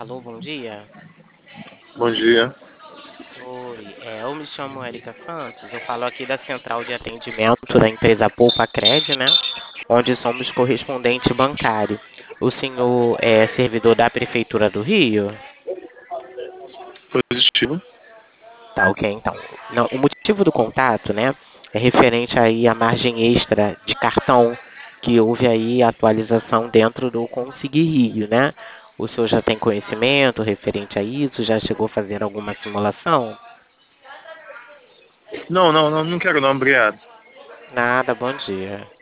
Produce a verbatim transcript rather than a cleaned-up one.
Alô, bom dia. Bom dia. Oi, é, eu me chamo Erika Santos, eu falo aqui da central de atendimento da empresa Poupa Cred, né? Onde somos correspondente bancário. O senhor é servidor da Prefeitura do Rio? Positivo. Tá, ok, então. Não, o motivo do contato, né, é referente aí à margem extra de cartão, que houve aí atualização dentro do Consig Rio, né? O senhor já tem conhecimento referente a isso? Já chegou a fazer alguma simulação? Não, não, não, não quero não, obrigado. Nada, bom dia.